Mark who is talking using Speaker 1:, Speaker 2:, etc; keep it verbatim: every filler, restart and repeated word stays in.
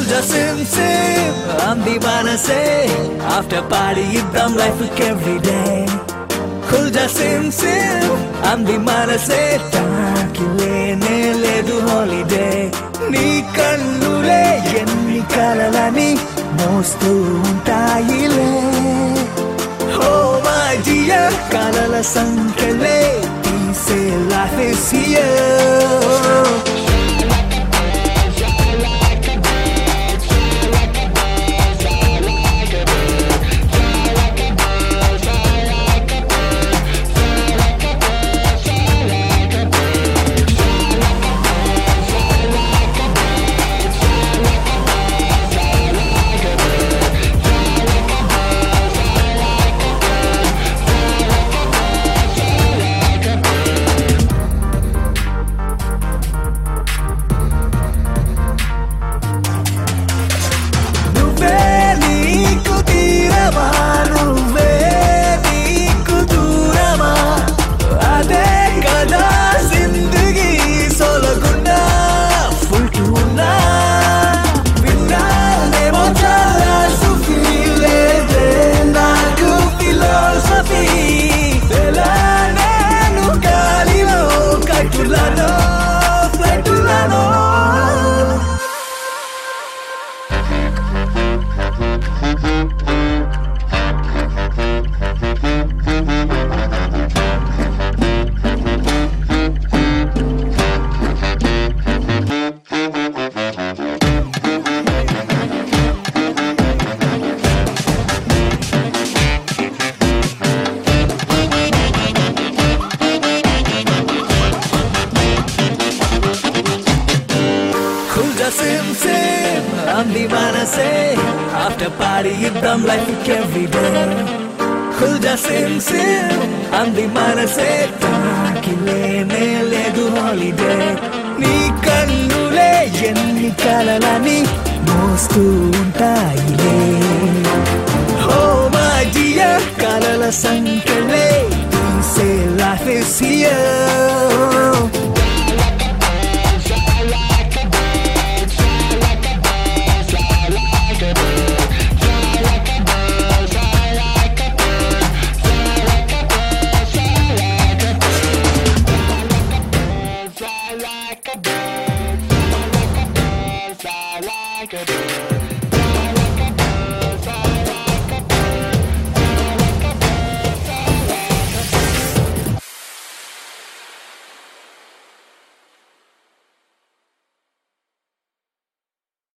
Speaker 1: just sim sim, I'm the say. After party, iddam life every day. Cool just sim sim, I'm the say. Tankilene ledu holiday. Ni kannule enni kalalani mostu untayile. Oh my dear, kalala sankale, tise life is here. Sim sim, I'm the say. After party, iddam life every day. Khulja sim sim, I'm the say. Tankilene ledu holiday. Ni kannule enni kalalani mostu untayile. Oh my dear, kalala sankale, tise life is here.
Speaker 2: Like a bird, fly like a bird.